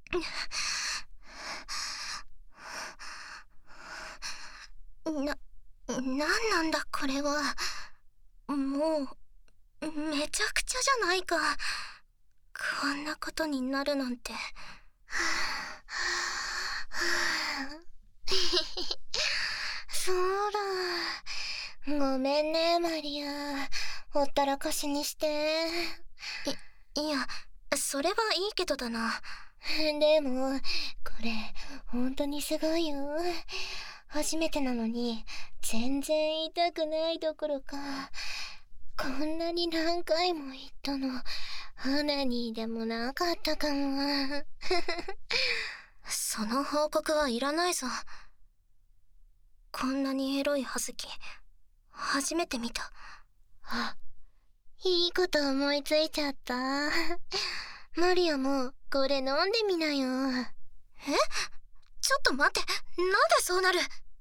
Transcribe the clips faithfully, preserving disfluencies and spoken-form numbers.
な、なんなんだこれは。もう、めちゃくちゃじゃないか。こんなことになるなんて。そうだ。ごめんね、マリア。ほったらかしにして。い、いや、それはいいけどだな。でも、これ、本当にすごいよ。初めてなのに、全然痛くないどころか、こんなに何回も言ったの、花にでもなかったかも。その報告はいらないぞ。こんなにエロい葉月、初めて見た。あ、いいこと思いついちゃった。マリアもこれ飲んでみなよ。え？ちょっと待って、なんでそうなる？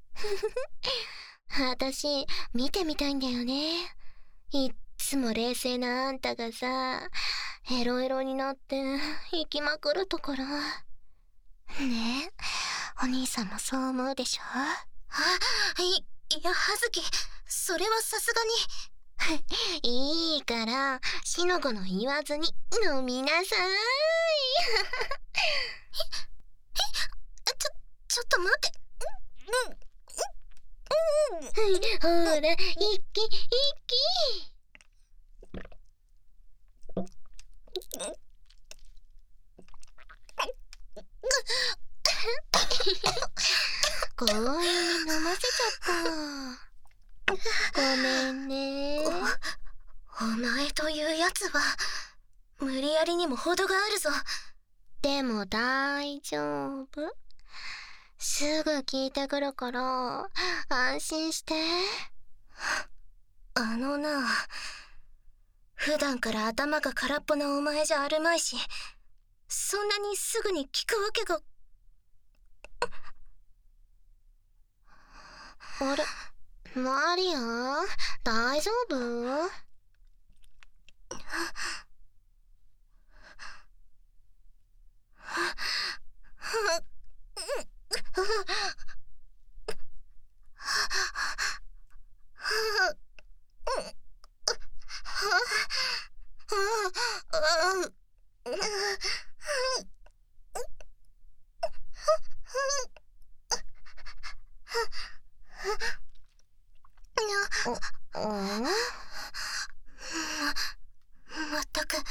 私、見てみたいんだよね。いっつも冷静なあんたがさ、エロエロになって行きまくるところ。ねえ、お兄さんもそう思うでしょ？あ、い、いや、葉月、それはさすがに。いいから、しのごの言わずに飲みなさーい。え、え、ちょ、ちょっと待って。うん、うん、うん。ほら、一気、一気。強引に飲ませちゃった。ごめんね。お、お前というやつは、無理やりにも程があるぞ。でも大丈夫。すぐ聞いてくるから、安心して。あのな、普段から頭が空っぽなお前じゃあるまいし、そんなにすぐに聞くわけが。あれ、マリア、大丈夫？まったく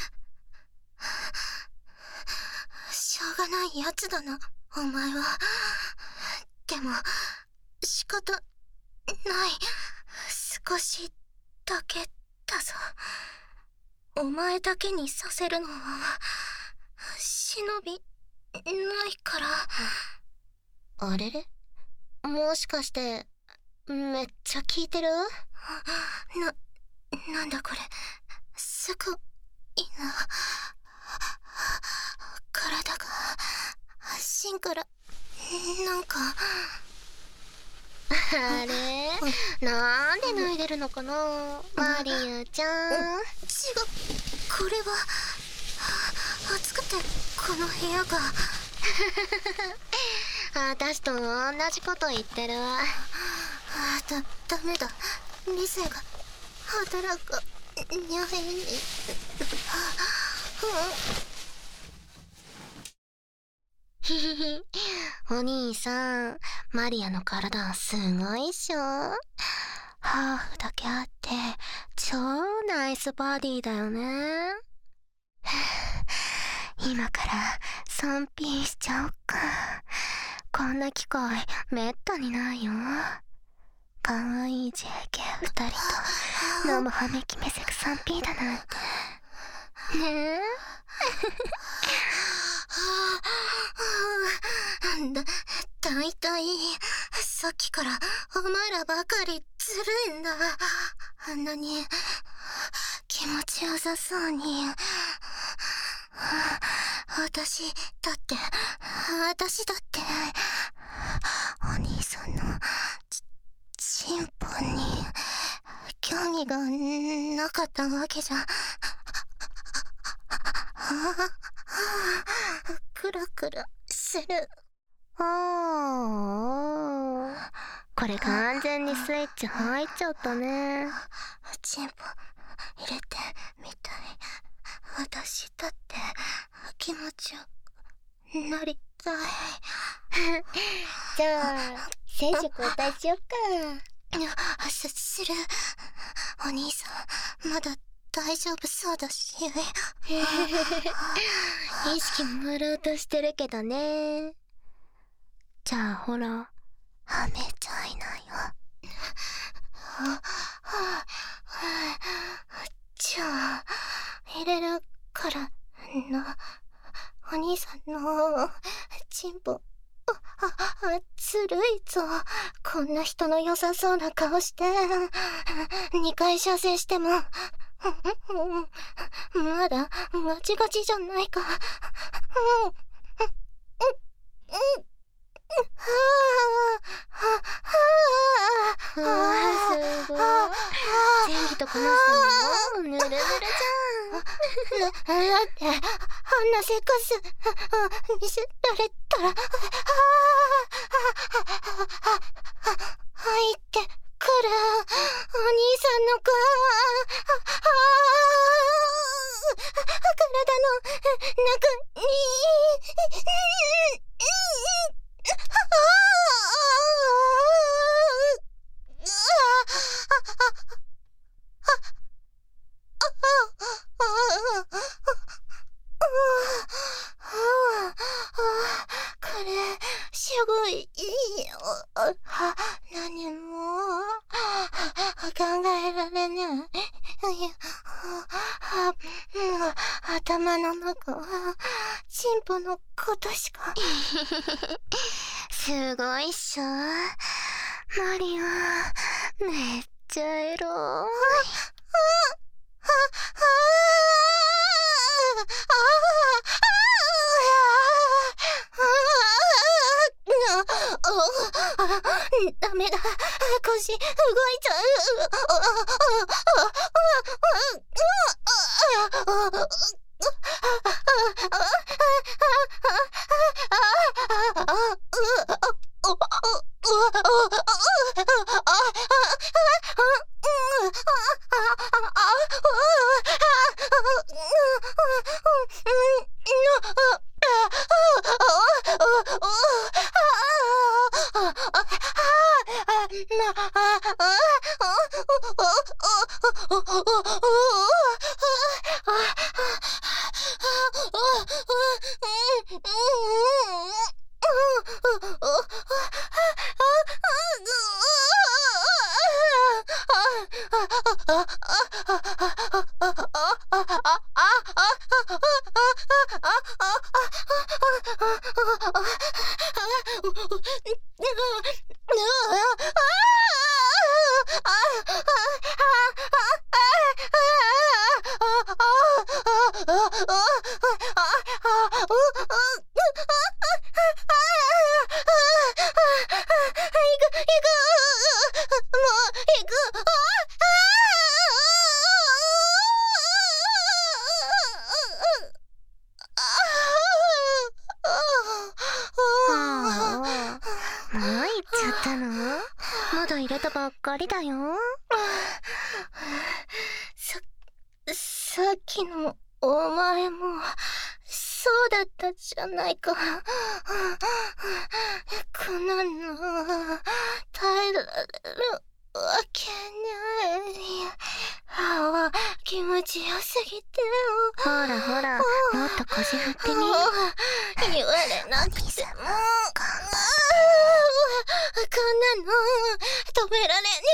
しょうがないやつだな、お前は。でも仕方ない。少しだけだぞ。お前だけにさせるのは忍びないから。あれれ、もしかしてめっちゃ効いてる？な、なんだこれ、すごいな。体が芯からなんか。あれ、なんで脱いでるのかな、マリアちゃん。違う、これは暑くてこの部屋が。私と同じこと言ってる。あ、だ、ダメだ、理性が働く。にゃへんに。ひひひ、お兄さん、マリアの体すごいっしょ。ハーフだけあって超ナイスバディだよね。今から スリーピー しちゃおっか。こんな機会めったにないよ。かわいい ジェーケー ふたりと飲むはめきめせく スリーピー だなんてねえ。だ、だいたいさっきからお前らばかりずるいんだ。あんなに気持ちよさそうに。私だって私だってお兄さんのチンポに興味がなかったわけじゃ。 クラクラする。 あー、これ完全にスイッチ入っちゃったね。 チンポ入れてみたい。私だって気持ちよくなりたい。 じゃあ選手交代しよっか。 す、する。お兄さんまだ大丈夫そうだし。 意識もろうとしてるけどね。じゃあほら、 はめちゃいなよ。じゃあ入れるからな。お兄さんのチンポ、あ、ずるいぞ。こんな人の良さそうな顔してにかい射精してもまだガチガチじゃないか。 うわー、すごい。前儀とこなしたのもぬるぬるじゃん。 だってあんなセックス見せられたら、入ってくるお兄さんの体の中に。これすごいいいよ。何も考えられない。頭の中はチンポのことしか。 すごいっしょ、マリオ。めっちゃエロい。 ダメだ、腰動いちゃう。 まだ入れたばっかりだよ。 さ、さっきのお前もそうだったじゃないか。こんなの耐えられるわけない。ああ、気持ちよすぎて。 ほらほら、もっと腰振ってみ。 言われなくてもこんなの止められないよ。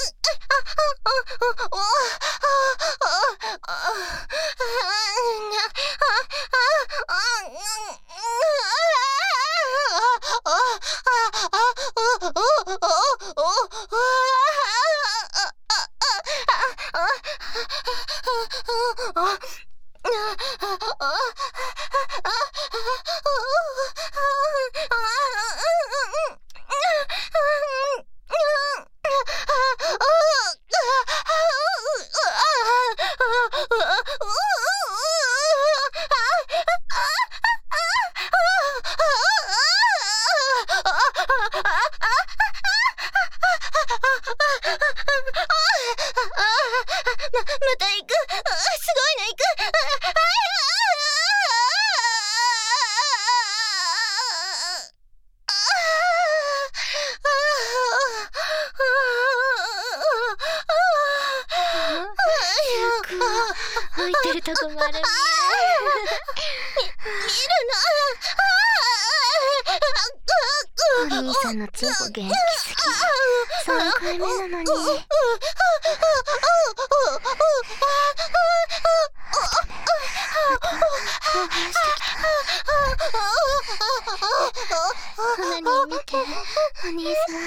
浮いてるとこまで見える。お兄さんのチンポ元気すぎ。さんかいめなのに。花に見て、お兄さん。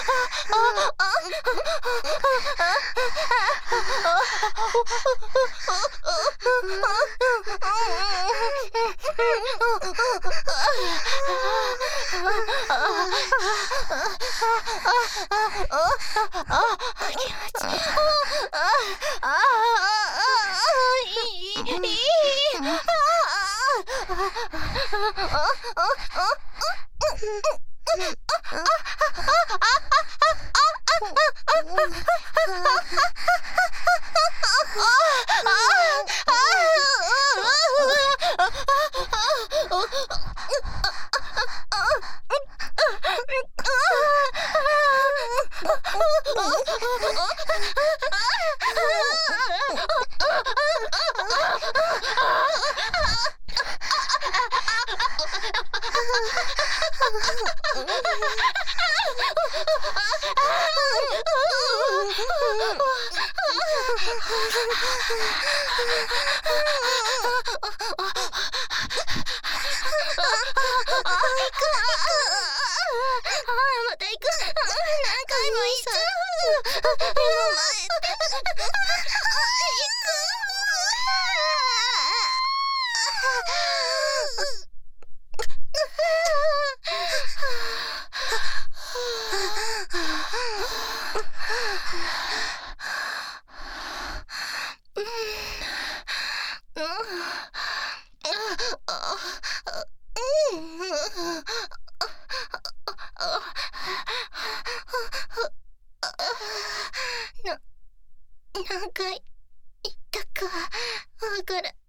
何回言ったかわからない。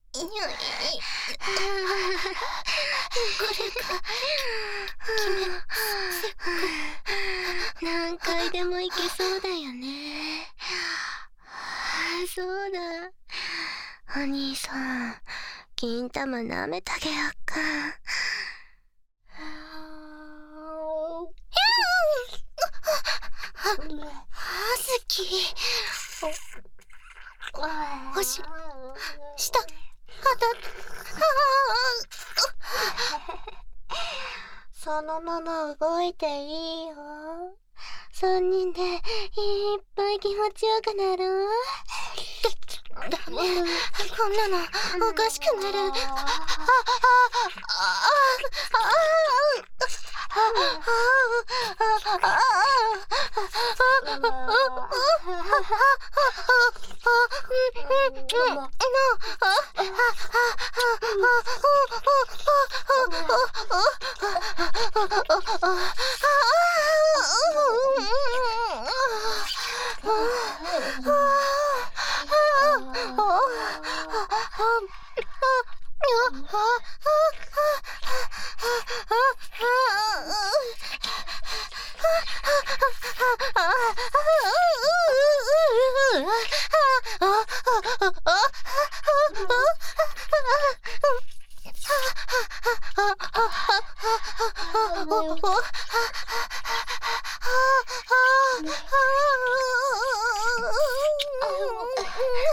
これが決めつく。何回でもいけそうだよね。そうだ。お兄さん、金玉舐めてあげよっか。はずき。おし、下、肩、そのまま動いていいよ。三人でいっぱい気持ちよくなる。ダメ、こんなのおかしくなる。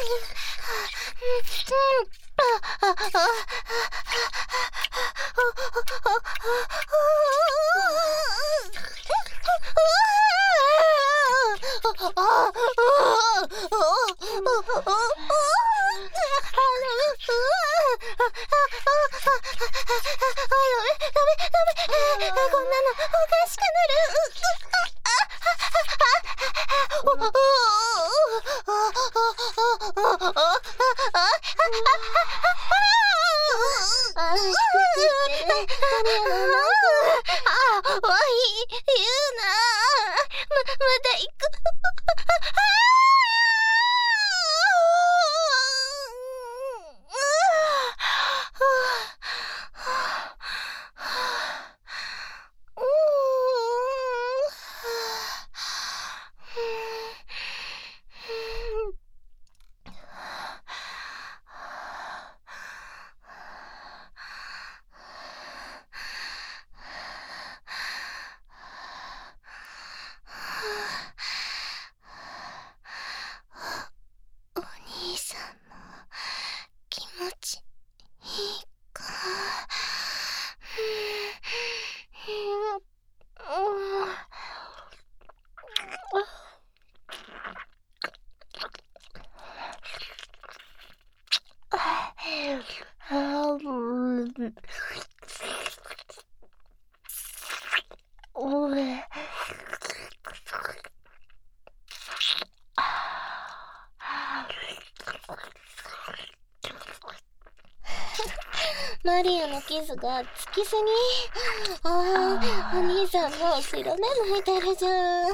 マリアのキスがつきすぎ。ああ、お兄さんも白目向いてるじゃん。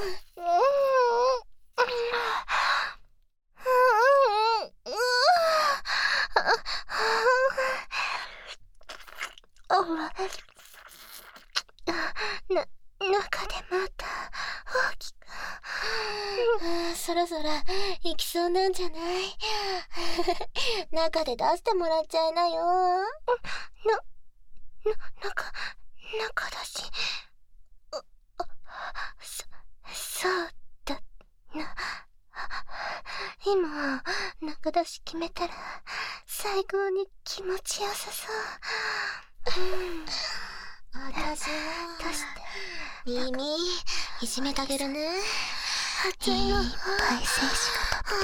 な、中でまた大きく。そろそろ行きそうなんじゃない？中で出してもらっちゃいなよ。な、な、中、中だし。あ、あ、そ、そうだな。今、中出し決めたら、最高に気持ちよさそう。うん。私は、どうして？ 耳、いじめてあげるね。 いっぱい精子が飛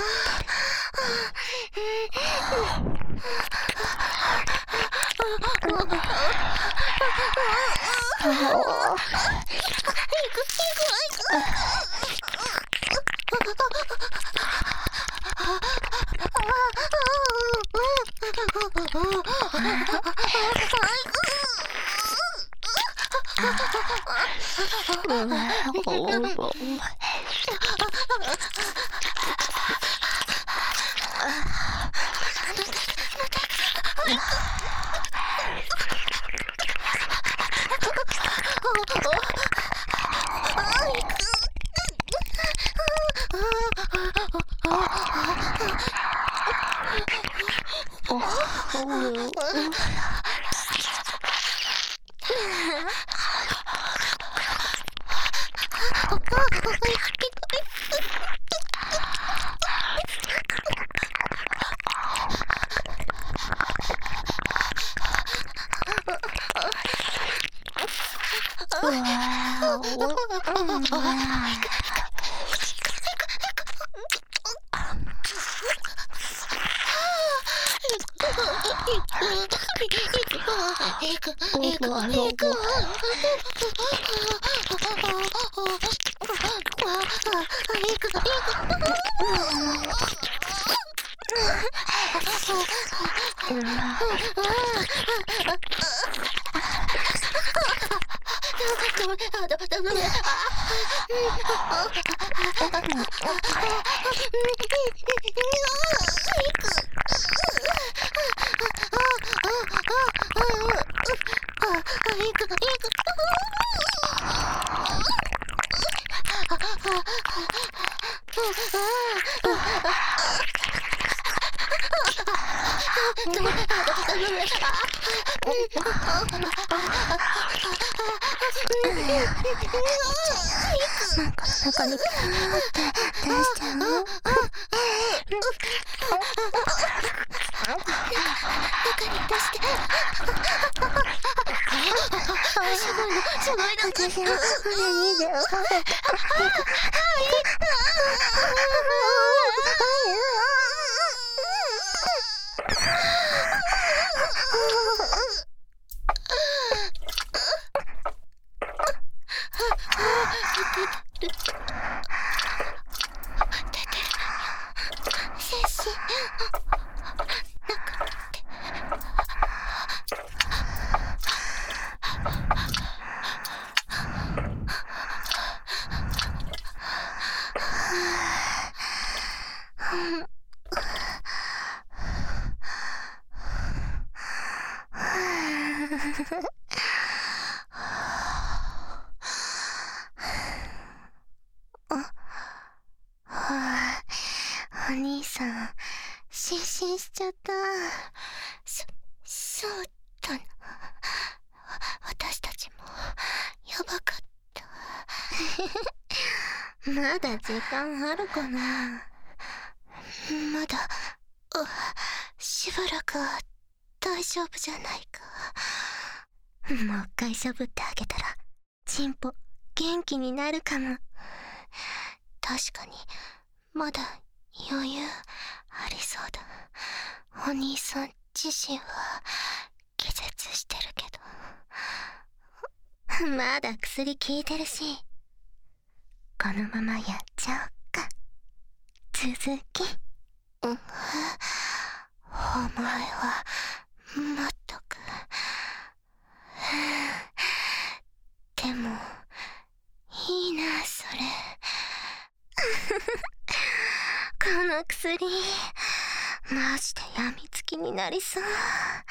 なんか中にって出しちゃうの？ お兄さん、失神しちゃった。 そ、そうだな。私たちも、やばかった。 まだ時間あるかな。 まだ、しばらくは大丈夫じゃないか。 もう一回しょぶってあげたら、チンポ、元気になるかも。 確かに、まだ余裕ありそうだ。お兄さん自身は気絶してるけど。まだ薬効いてるし、このままやっちゃおっか。続き。 うん、お前はまったく。でもいいな、それ。 この薬マジでやみつきになりそう。